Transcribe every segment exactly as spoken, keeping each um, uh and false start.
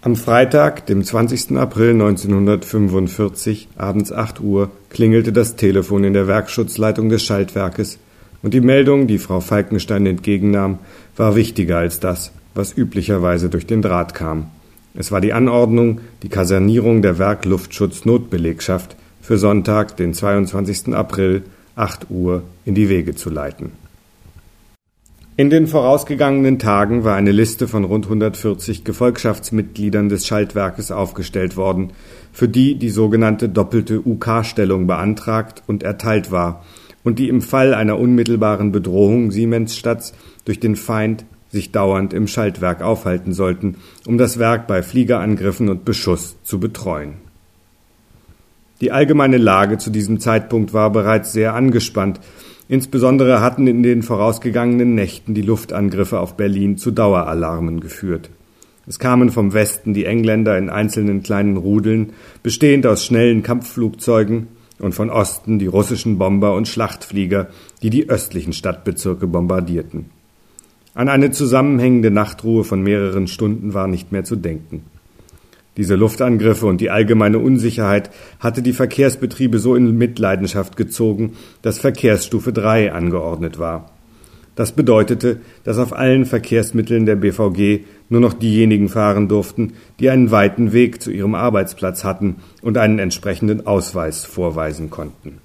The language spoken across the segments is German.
Am Freitag, dem zwanzigsten April neunzehnhundertfünfundvierzig, abends acht Uhr, klingelte das Telefon in der Werkschutzleitung des Schaltwerkes, und die Meldung, die Frau Falkenstein entgegennahm, war wichtiger als das, was üblicherweise durch den Draht kam. Es war die Anordnung, die Kasernierung der Werk-Luftschutz-Notbelegschaft für Sonntag, den zweiundzwanzigsten April, acht Uhr, in die Wege zu leiten. In den vorausgegangenen Tagen war eine Liste von rund hundertvierzig Gefolgschaftsmitgliedern des Schaltwerkes aufgestellt worden, für die die sogenannte doppelte U K-Stellung beantragt und erteilt war und die im Fall einer unmittelbaren Bedrohung Siemensstadts durch den Feind sich dauernd im Schaltwerk aufhalten sollten, um das Werk bei Fliegerangriffen und Beschuss zu betreuen. Die allgemeine Lage zu diesem Zeitpunkt war bereits sehr angespannt. Insbesondere hatten in den vorausgegangenen Nächten die Luftangriffe auf Berlin zu Daueralarmen geführt. Es kamen vom Westen die Engländer in einzelnen kleinen Rudeln, bestehend aus schnellen Kampfflugzeugen, und von Osten die russischen Bomber und Schlachtflieger, die die östlichen Stadtbezirke bombardierten. An eine zusammenhängende Nachtruhe von mehreren Stunden war nicht mehr zu denken. Diese Luftangriffe und die allgemeine Unsicherheit hatte die Verkehrsbetriebe so in Mitleidenschaft gezogen, dass Verkehrsstufe drei angeordnet war. Das bedeutete, dass auf allen Verkehrsmitteln der B V G nur noch diejenigen fahren durften, die einen weiten Weg zu ihrem Arbeitsplatz hatten und einen entsprechenden Ausweis vorweisen konnten.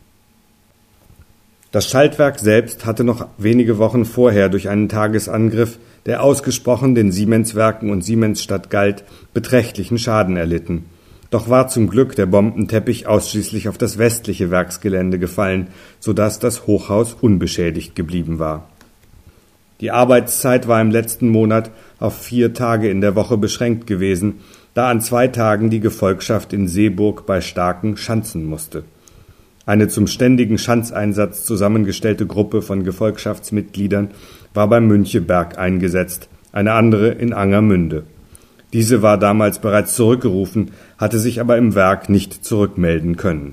Das Schaltwerk selbst hatte noch wenige Wochen vorher durch einen Tagesangriff, der ausgesprochen den Siemenswerken und Siemensstadt galt, beträchtlichen Schaden erlitten. Doch war zum Glück der Bombenteppich ausschließlich auf das westliche Werksgelände gefallen, sodass das Hochhaus unbeschädigt geblieben war. Die Arbeitszeit war im letzten Monat auf vier Tage in der Woche beschränkt gewesen, da an zwei Tagen die Gefolgschaft in Seeburg bei Starken schanzen musste. Eine zum ständigen Schanzeinsatz zusammengestellte Gruppe von Gefolgschaftsmitgliedern war beim Müncheberg eingesetzt, eine andere in Angermünde. Diese war damals bereits zurückgerufen, hatte sich aber im Werk nicht zurückmelden können.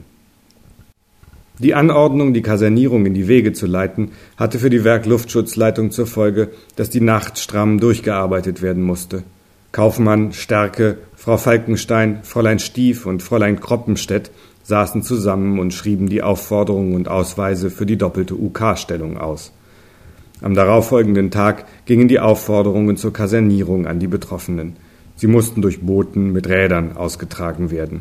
Die Anordnung, die Kasernierung in die Wege zu leiten, hatte für die Werk-Luftschutzleitung zur Folge, dass die Nacht stramm durchgearbeitet werden musste. Kaufmann, Stärke, Frau Falkenstein, Fräulein Stief und Fräulein Kroppenstedt saßen zusammen und schrieben die Aufforderungen und Ausweise für die doppelte U K-Stellung aus. Am darauffolgenden Tag gingen die Aufforderungen zur Kasernierung an die Betroffenen. Sie mussten durch Boten mit Rädern ausgetragen werden.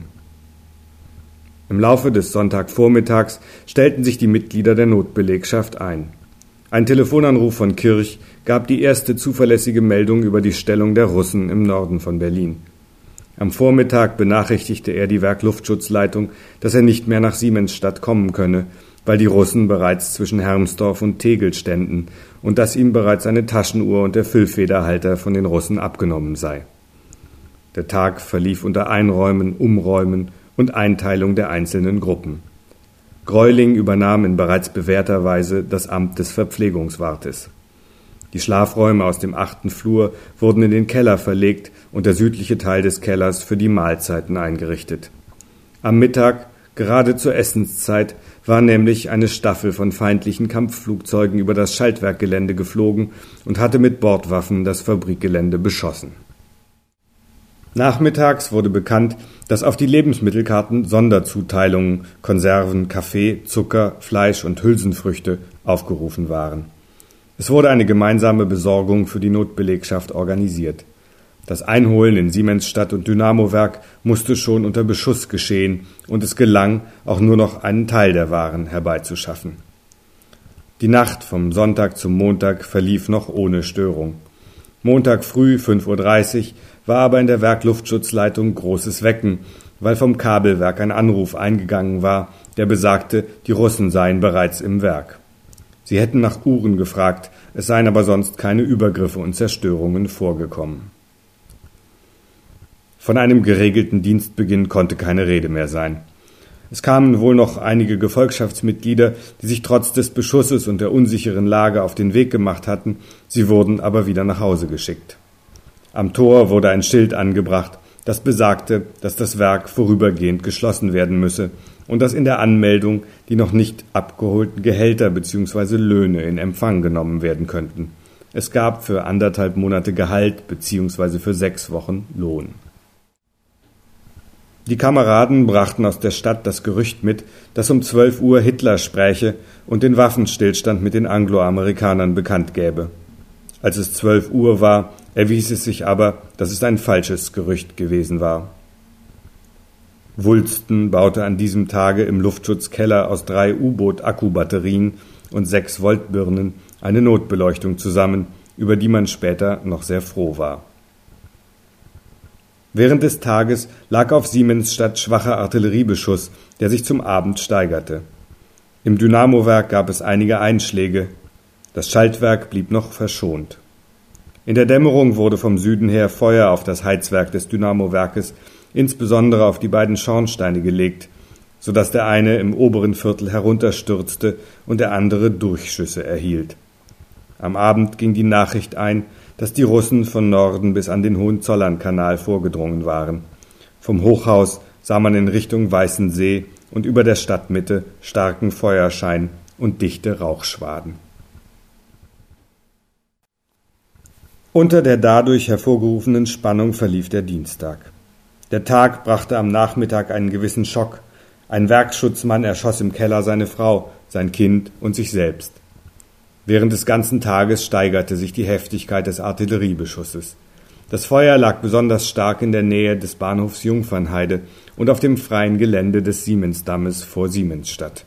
Im Laufe des Sonntagvormittags stellten sich die Mitglieder der Notbelegschaft ein. Ein Telefonanruf von Kirch gab die erste zuverlässige Meldung über die Stellung der Russen im Norden von Berlin. Am Vormittag benachrichtigte er die Werk-Luftschutzleitung, dass er nicht mehr nach Siemensstadt kommen könne, weil die Russen bereits zwischen Hermsdorf und Tegel ständen und dass ihm bereits eine Taschenuhr und der Füllfederhalter von den Russen abgenommen sei. Der Tag verlief unter Einräumen, Umräumen und Einteilung der einzelnen Gruppen. Greuling übernahm in bereits bewährter Weise das Amt des Verpflegungswartes. Die Schlafräume aus dem achten Flur wurden in den Keller verlegt und der südliche Teil des Kellers für die Mahlzeiten eingerichtet. Am Mittag, gerade zur Essenszeit, war nämlich eine Staffel von feindlichen Kampfflugzeugen über das Schaltwerkgelände geflogen und hatte mit Bordwaffen das Fabrikgelände beschossen. Nachmittags wurde bekannt, dass auf die Lebensmittelkarten Sonderzuteilungen, Konserven, Kaffee, Zucker, Fleisch und Hülsenfrüchte aufgerufen waren. Es wurde eine gemeinsame Besorgung für die Notbelegschaft organisiert. Das Einholen in Siemensstadt und Dynamowerk musste schon unter Beschuss geschehen und es gelang, auch nur noch einen Teil der Waren herbeizuschaffen. Die Nacht vom Sonntag zum Montag verlief noch ohne Störung. Montag früh, fünf Uhr dreißig, war aber in der Werk-Luftschutzleitung großes Wecken, weil vom Kabelwerk ein Anruf eingegangen war, der besagte, die Russen seien bereits im Werk. Sie hätten nach Uhren gefragt, es seien aber sonst keine Übergriffe und Zerstörungen vorgekommen. Von einem geregelten Dienstbeginn konnte keine Rede mehr sein. Es kamen wohl noch einige Gefolgschaftsmitglieder, die sich trotz des Beschusses und der unsicheren Lage auf den Weg gemacht hatten, sie wurden aber wieder nach Hause geschickt. Am Tor wurde ein Schild angebracht, das besagte, dass das Werk vorübergehend geschlossen werden müsse und dass in der Anmeldung die noch nicht abgeholten Gehälter bzw. Löhne in Empfang genommen werden könnten. Es gab für anderthalb Monate Gehalt bzw. für sechs Wochen Lohn. Die Kameraden brachten aus der Stadt das Gerücht mit, dass um zwölf Uhr Hitler spräche und den Waffenstillstand mit den Angloamerikanern bekannt gäbe. Als es zwölf Uhr war, erwies es sich aber, dass es ein falsches Gerücht gewesen war. Wulsten baute an diesem Tage im Luftschutzkeller aus drei U-Boot-Akkubatterien und sechs Voltbirnen eine Notbeleuchtung zusammen, über die man später noch sehr froh war. Während des Tages lag auf Siemensstadt schwacher Artilleriebeschuss, der sich zum Abend steigerte. Im Dynamowerk gab es einige Einschläge. Das Schaltwerk blieb noch verschont. In der Dämmerung wurde vom Süden her Feuer auf das Heizwerk des Dynamowerkes, insbesondere auf die beiden Schornsteine gelegt, so dass der eine im oberen Viertel herunterstürzte und der andere Durchschüsse erhielt. Am Abend ging die Nachricht ein, dass die Russen von Norden bis an den Hohenzollernkanal vorgedrungen waren. Vom Hochhaus sah man in Richtung Weißensee und über der Stadtmitte starken Feuerschein und dichte Rauchschwaden. Unter der dadurch hervorgerufenen Spannung verlief der Dienstag. Der Tag brachte am Nachmittag einen gewissen Schock. Ein Werksschutzmann erschoss im Keller seine Frau, sein Kind und sich selbst. Während des ganzen Tages steigerte sich die Heftigkeit des Artilleriebeschusses. Das Feuer lag besonders stark in der Nähe des Bahnhofs Jungfernheide und auf dem freien Gelände des Siemensdammes vor Siemensstadt.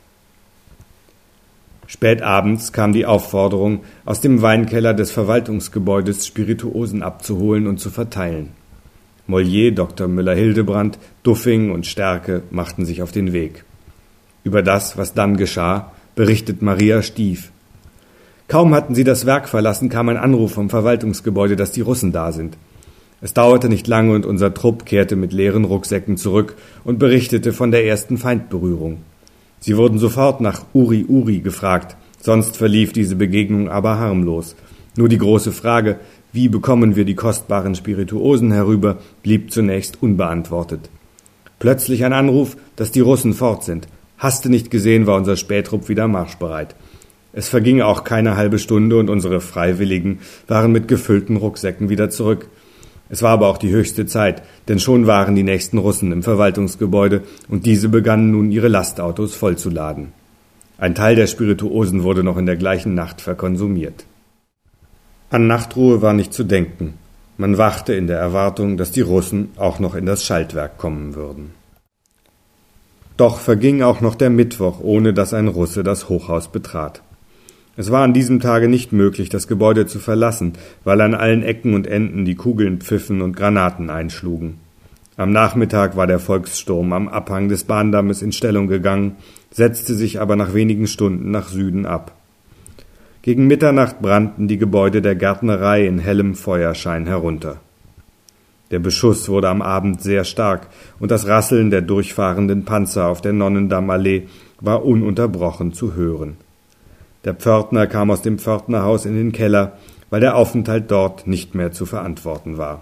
Spät abends kam die Aufforderung, aus dem Weinkeller des Verwaltungsgebäudes Spirituosen abzuholen und zu verteilen. Mollier, Doktor Müller-Hildebrand, Duffing und Stärke machten sich auf den Weg. Über das, was dann geschah, berichtet Maria Stief. Kaum hatten sie das Werk verlassen, kam ein Anruf vom Verwaltungsgebäude, dass die Russen da sind. Es dauerte nicht lange und unser Trupp kehrte mit leeren Rucksäcken zurück und berichtete von der ersten Feindberührung. Sie wurden sofort nach Uri Uri gefragt, sonst verlief diese Begegnung aber harmlos. Nur die große Frage, wie bekommen wir die kostbaren Spirituosen herüber, blieb zunächst unbeantwortet. Plötzlich ein Anruf, dass die Russen fort sind. Haste nicht gesehen, war unser Spähtrupp wieder marschbereit. Es verging auch keine halbe Stunde und unsere Freiwilligen waren mit gefüllten Rucksäcken wieder zurück. Es war aber auch die höchste Zeit, denn schon waren die nächsten Russen im Verwaltungsgebäude und diese begannen nun ihre Lastautos vollzuladen. Ein Teil der Spirituosen wurde noch in der gleichen Nacht verkonsumiert. An Nachtruhe war nicht zu denken. Man wachte in der Erwartung, dass die Russen auch noch in das Schaltwerk kommen würden. Doch verging auch noch der Mittwoch, ohne dass ein Russe das Hochhaus betrat. Es war an diesem Tage nicht möglich, das Gebäude zu verlassen, weil an allen Ecken und Enden die Kugeln pfiffen und Granaten einschlugen. Am Nachmittag war der Volkssturm am Abhang des Bahndammes in Stellung gegangen, setzte sich aber nach wenigen Stunden nach Süden ab. Gegen Mitternacht brannten die Gebäude der Gärtnerei in hellem Feuerschein herunter. Der Beschuss wurde am Abend sehr stark und das Rasseln der durchfahrenden Panzer auf der Nonnendammallee war ununterbrochen zu hören. Der Pförtner kam aus dem Pförtnerhaus in den Keller, weil der Aufenthalt dort nicht mehr zu verantworten war.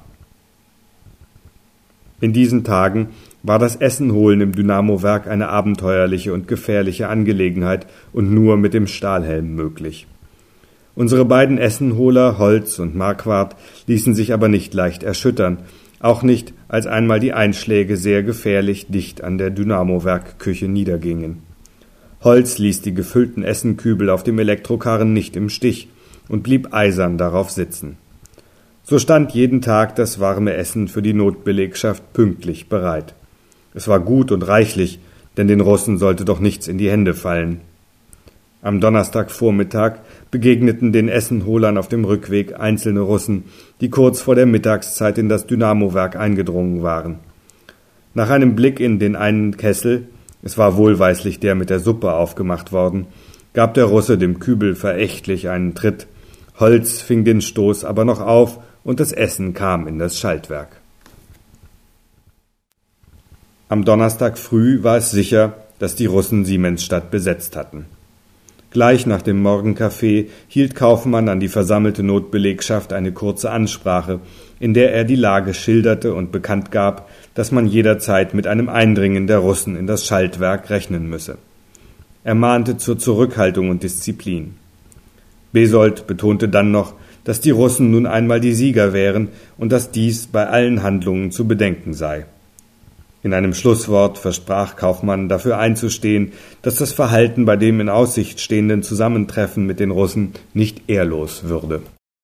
In diesen Tagen war das Essenholen im Dynamowerk eine abenteuerliche und gefährliche Angelegenheit und nur mit dem Stahlhelm möglich. Unsere beiden Essenholer, Holz und Marquardt, ließen sich aber nicht leicht erschüttern, auch nicht, als einmal die Einschläge sehr gefährlich dicht an der Dynamowerkküche niedergingen. Holz ließ die gefüllten Essenkübel auf dem Elektrokarren nicht im Stich und blieb eisern darauf sitzen. So stand jeden Tag das warme Essen für die Notbelegschaft pünktlich bereit. Es war gut und reichlich, denn den Russen sollte doch nichts in die Hände fallen. Am Donnerstagvormittag begegneten den Essenholern auf dem Rückweg einzelne Russen, die kurz vor der Mittagszeit in das Dynamowerk eingedrungen waren. Nach einem Blick in den einen Kessel, es war wohlweislich der mit der Suppe aufgemacht worden, gab der Russe dem Kübel verächtlich einen Tritt. Holz fing den Stoß aber noch auf und das Essen kam in das Schaltwerk. Am Donnerstag früh war es sicher, dass die Russen Siemensstadt besetzt hatten. Gleich nach dem Morgenkaffee hielt Kaufmann an die versammelte Notbelegschaft eine kurze Ansprache, in der er die Lage schilderte und bekannt gab, dass man jederzeit mit einem Eindringen der Russen in das Schaltwerk rechnen müsse. Er mahnte zur Zurückhaltung und Disziplin. Besold betonte dann noch, dass die Russen nun einmal die Sieger wären und dass dies bei allen Handlungen zu bedenken sei. In einem Schlusswort versprach Kaufmann, dafür einzustehen, dass das Verhalten bei dem in Aussicht stehenden Zusammentreffen mit den Russen nicht ehrlos würde.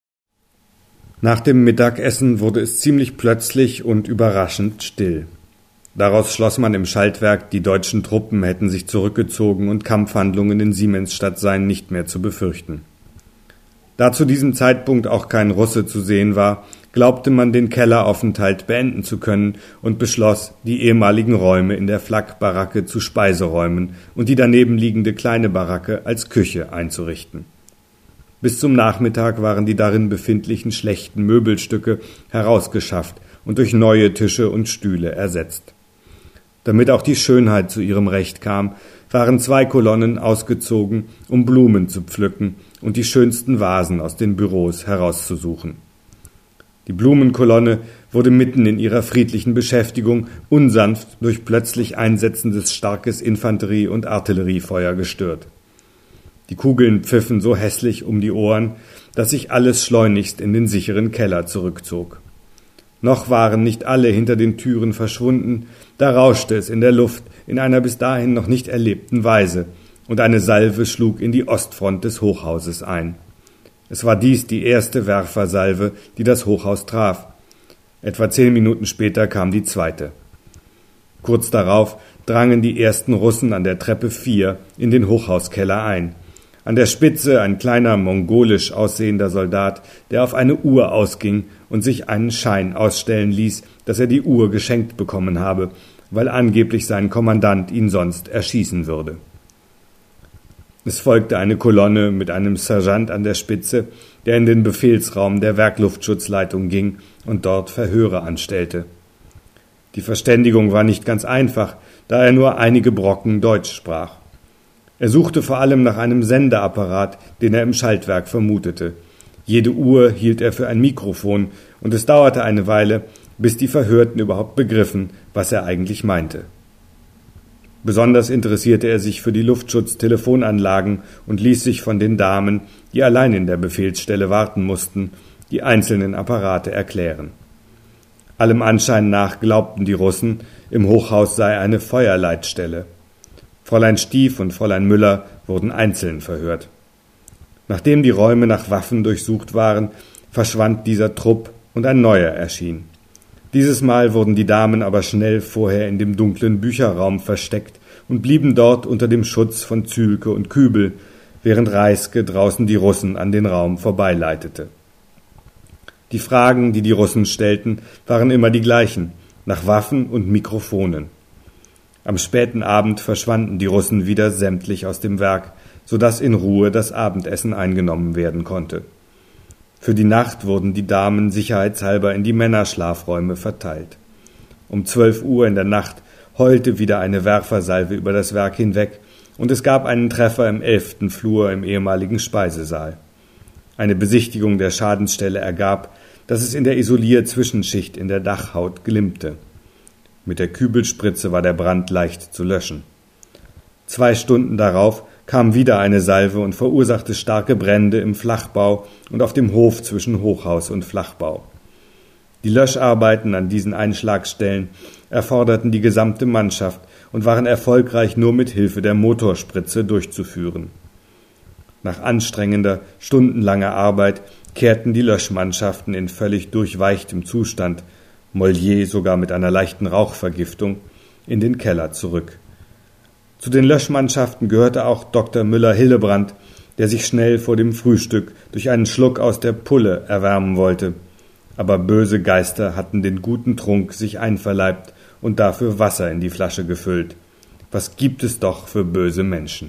Nach dem Mittagessen wurde es ziemlich plötzlich und überraschend still. Daraus schloss man im Schaltwerk, die deutschen Truppen hätten sich zurückgezogen und Kampfhandlungen in Siemensstadt seien nicht mehr zu befürchten. Da zu diesem Zeitpunkt auch kein Russe zu sehen war, glaubte man, den Kelleraufenthalt beenden zu können und beschloss, die ehemaligen Räume in der Flakbaracke zu Speiseräumen und die daneben liegende kleine Baracke als Küche einzurichten. Bis zum Nachmittag waren die darin befindlichen schlechten Möbelstücke herausgeschafft und durch neue Tische und Stühle ersetzt. Damit auch die Schönheit zu ihrem Recht kam, waren zwei Kolonnen ausgezogen, um Blumen zu pflücken und die schönsten Vasen aus den Büros herauszusuchen. Die Blumenkolonne wurde mitten in ihrer friedlichen Beschäftigung unsanft durch plötzlich einsetzendes starkes Infanterie- und Artilleriefeuer gestört. Die Kugeln pfiffen so hässlich um die Ohren, dass sich alles schleunigst in den sicheren Keller zurückzog. Noch waren nicht alle hinter den Türen verschwunden, da rauschte es in der Luft in einer bis dahin noch nicht erlebten Weise, und eine Salve schlug in die Ostfront des Hochhauses ein. Es war dies die erste Werfersalve, die das Hochhaus traf. Etwa zehn Minuten später kam die zweite. Kurz darauf drangen die ersten Russen an der Treppe vier in den Hochhauskeller ein. An der Spitze ein kleiner mongolisch aussehender Soldat, der auf eine Uhr ausging und sich einen Schein ausstellen ließ, dass er die Uhr geschenkt bekommen habe, weil angeblich sein Kommandant ihn sonst erschießen würde. Es folgte eine Kolonne mit einem Sergeant an der Spitze, der in den Befehlsraum der Werkluftschutzleitung ging und dort Verhöre anstellte. Die Verständigung war nicht ganz einfach, da er nur einige Brocken Deutsch sprach. Er suchte vor allem nach einem Sendeapparat, den er im Schaltwerk vermutete. Jede Uhr hielt er für ein Mikrofon, und es dauerte eine Weile, bis die Verhörten überhaupt begriffen, was er eigentlich meinte. Besonders interessierte er sich für die Luftschutztelefonanlagen und ließ sich von den Damen, die allein in der Befehlsstelle warten mussten, die einzelnen Apparate erklären. Allem Anschein nach glaubten die Russen, im Hochhaus sei eine Feuerleitstelle. Fräulein Stief und Fräulein Müller wurden einzeln verhört. Nachdem die Räume nach Waffen durchsucht waren, verschwand dieser Trupp und ein neuer erschien. Dieses Mal wurden die Damen aber schnell vorher in dem dunklen Bücherraum versteckt und blieben dort unter dem Schutz von Zühlke und Kübel, während Reiske draußen die Russen an den Raum vorbeileitete. Die Fragen, die die Russen stellten, waren immer die gleichen, nach Waffen und Mikrofonen. Am späten Abend verschwanden die Russen wieder sämtlich aus dem Werk, so dass in Ruhe das Abendessen eingenommen werden konnte. Für die Nacht wurden die Damen sicherheitshalber in die Männerschlafräume verteilt. Um zwölf Uhr in der Nacht heulte wieder eine Werfersalve über das Werk hinweg, und es gab einen Treffer im elften Flur im ehemaligen Speisesaal. Eine Besichtigung der Schadensstelle ergab, dass es in der Isolierzwischenschicht in der Dachhaut glimmte. Mit der Kübelspritze war der Brand leicht zu löschen. Zwei Stunden darauf kam wieder eine Salve und verursachte starke Brände im Flachbau und auf dem Hof zwischen Hochhaus und Flachbau. Die Löscharbeiten an diesen Einschlagstellen erforderten die gesamte Mannschaft und waren erfolgreich nur mit Hilfe der Motorspritze durchzuführen. Nach anstrengender, stundenlanger Arbeit kehrten die Löschmannschaften in völlig durchweichtem Zustand, Mollier sogar mit einer leichten Rauchvergiftung, in den Keller zurück. Zu den Löschmannschaften gehörte auch Doktor Müller-Hillebrand, der sich schnell vor dem Frühstück durch einen Schluck aus der Pulle erwärmen wollte. Aber böse Geister hatten den guten Trunk sich einverleibt und dafür Wasser in die Flasche gefüllt. Was gibt es doch für böse Menschen?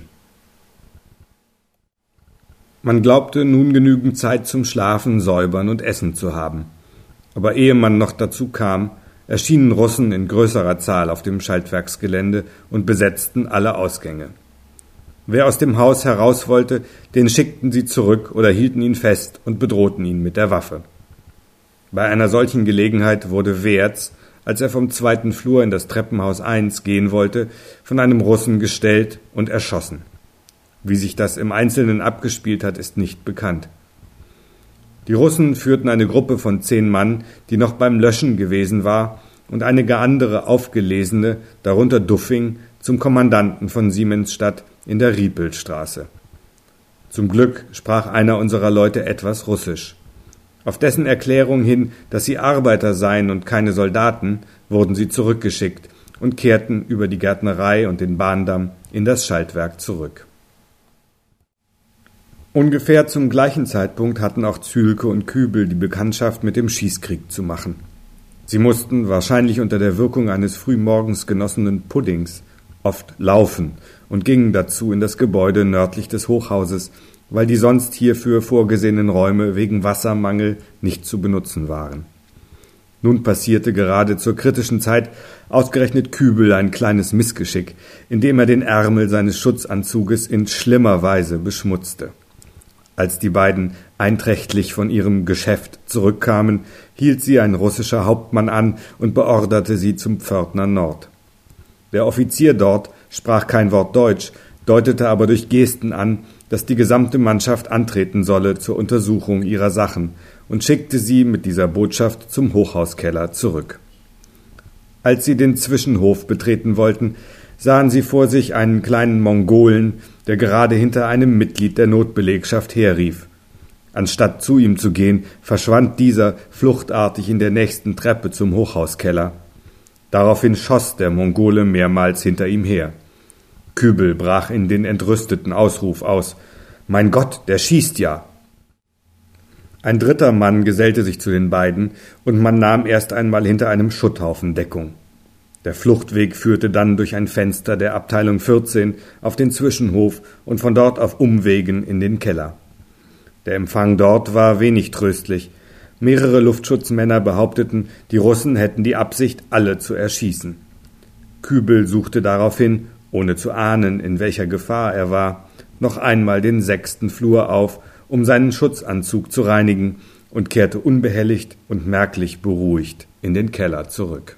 Man glaubte, nun genügend Zeit zum Schlafen, Säubern und Essen zu haben. Aber ehe man noch dazu kam, erschienen Russen in größerer Zahl auf dem Schaltwerksgelände und besetzten alle Ausgänge. Wer aus dem Haus heraus wollte, den schickten sie zurück oder hielten ihn fest und bedrohten ihn mit der Waffe. Bei einer solchen Gelegenheit wurde Wertz, als er vom zweiten Flur in das Treppenhaus eins gehen wollte, von einem Russen gestellt und erschossen. Wie sich das im Einzelnen abgespielt hat, ist nicht bekannt. Die Russen führten eine Gruppe von zehn Mann, die noch beim Löschen gewesen war, und einige andere Aufgelesene, darunter Duffing, zum Kommandanten von Siemensstadt in der Riepelstraße. Zum Glück sprach einer unserer Leute etwas Russisch. Auf dessen Erklärung hin, dass sie Arbeiter seien und keine Soldaten, wurden sie zurückgeschickt und kehrten über die Gärtnerei und den Bahndamm in das Schaltwerk zurück. Ungefähr zum gleichen Zeitpunkt hatten auch Zühlke und Kübel die Bekanntschaft mit dem Schießkrieg zu machen. Sie mussten, wahrscheinlich unter der Wirkung eines frühmorgens genossenen Puddings, oft laufen und gingen dazu in das Gebäude nördlich des Hochhauses, weil die sonst hierfür vorgesehenen Räume wegen Wassermangel nicht zu benutzen waren. Nun passierte gerade zur kritischen Zeit ausgerechnet Kübel ein kleines Missgeschick, indem er den Ärmel seines Schutzanzuges in schlimmer Weise beschmutzte. Als die beiden einträchtlich von ihrem Geschäft zurückkamen, hielt sie ein russischer Hauptmann an und beorderte sie zum Pförtner Nord. Der Offizier dort sprach kein Wort Deutsch, deutete aber durch Gesten an, dass die gesamte Mannschaft antreten solle zur Untersuchung ihrer Sachen und schickte sie mit dieser Botschaft zum Hochhauskeller zurück. Als sie den Zwischenhof betreten wollten, sahen sie vor sich einen kleinen Mongolen, der gerade hinter einem Mitglied der Notbelegschaft herrief. Anstatt zu ihm zu gehen, verschwand dieser fluchtartig in der nächsten Treppe zum Hochhauskeller. Daraufhin schoss der Mongole mehrmals hinter ihm her. Kübel brach in den entrüsteten Ausruf aus: »Mein Gott, der schießt ja!« Ein dritter Mann gesellte sich zu den beiden, und man nahm erst einmal hinter einem Schutthaufen Deckung. Der Fluchtweg führte dann durch ein Fenster der Abteilung vierzehn auf den Zwischenhof und von dort auf Umwegen in den Keller. Der Empfang dort war wenig tröstlich. Mehrere Luftschutzmänner behaupteten, die Russen hätten die Absicht, alle zu erschießen. Kübel suchte daraufhin, ohne zu ahnen, in welcher Gefahr er war, noch einmal den sechsten Flur auf, um seinen Schutzanzug zu reinigen, und kehrte unbehelligt und merklich beruhigt in den Keller zurück.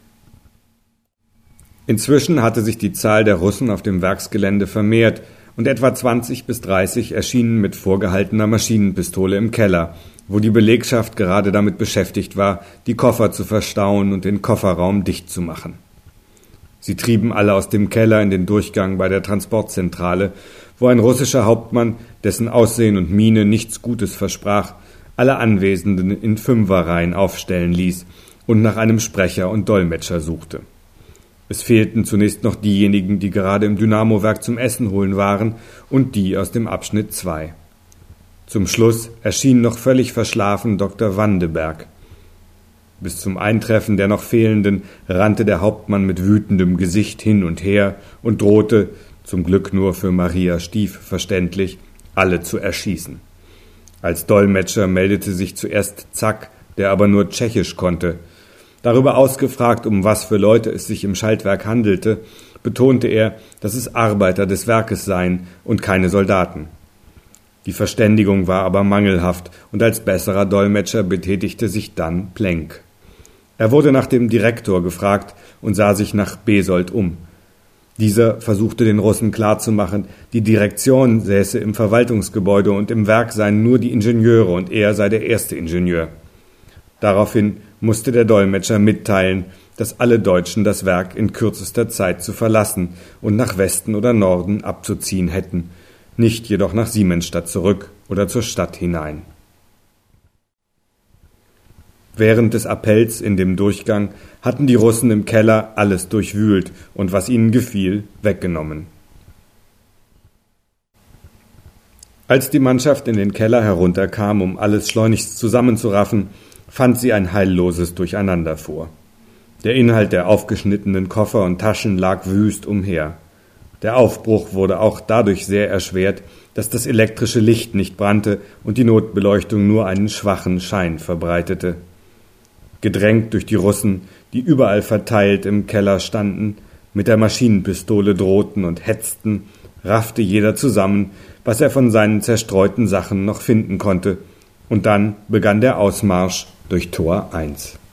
Inzwischen hatte sich die Zahl der Russen auf dem Werksgelände vermehrt, und etwa zwanzig bis dreißig erschienen mit vorgehaltener Maschinenpistole im Keller, wo die Belegschaft gerade damit beschäftigt war, die Koffer zu verstauen und den Kofferraum dicht zu machen. Sie trieben alle aus dem Keller in den Durchgang bei der Transportzentrale, wo ein russischer Hauptmann, dessen Aussehen und Miene nichts Gutes versprach, alle Anwesenden in Fünferreihen aufstellen ließ und nach einem Sprecher und Dolmetscher suchte. Es fehlten zunächst noch diejenigen, die gerade im Dynamowerk zum Essen holen waren, und die aus dem Abschnitt zwei. Zum Schluss erschien noch völlig verschlafen Doktor Wandeberg. Bis zum Eintreffen der noch Fehlenden rannte der Hauptmann mit wütendem Gesicht hin und her und drohte, zum Glück nur für Maria Stief verständlich, alle zu erschießen. Als Dolmetscher meldete sich zuerst Zack, der aber nur Tschechisch konnte. Darüber ausgefragt, um was für Leute es sich im Schaltwerk handelte, betonte er, dass es Arbeiter des Werkes seien und keine Soldaten. Die Verständigung war aber mangelhaft, und als besserer Dolmetscher betätigte sich dann Plenk. Er wurde nach dem Direktor gefragt und sah sich nach Besold um. Dieser versuchte den Russen klarzumachen, die Direktion säße im Verwaltungsgebäude und im Werk seien nur die Ingenieure und er sei der erste Ingenieur. Daraufhin musste der Dolmetscher mitteilen, dass alle Deutschen das Werk in kürzester Zeit zu verlassen und nach Westen oder Norden abzuziehen hätten, nicht jedoch nach Siemensstadt zurück oder zur Stadt hinein. Während des Appells in dem Durchgang hatten die Russen im Keller alles durchwühlt und was ihnen gefiel, weggenommen. Als die Mannschaft in den Keller herunterkam, um alles schleunigst zusammenzuraffen, fand sie ein heilloses Durcheinander vor. Der Inhalt der aufgeschnittenen Koffer und Taschen lag wüst umher. Der Aufbruch wurde auch dadurch sehr erschwert, dass das elektrische Licht nicht brannte und die Notbeleuchtung nur einen schwachen Schein verbreitete. Gedrängt durch die Russen, die überall verteilt im Keller standen, mit der Maschinenpistole drohten und hetzten, raffte jeder zusammen, was er von seinen zerstreuten Sachen noch finden konnte, und dann begann der Ausmarsch durch Tor eins.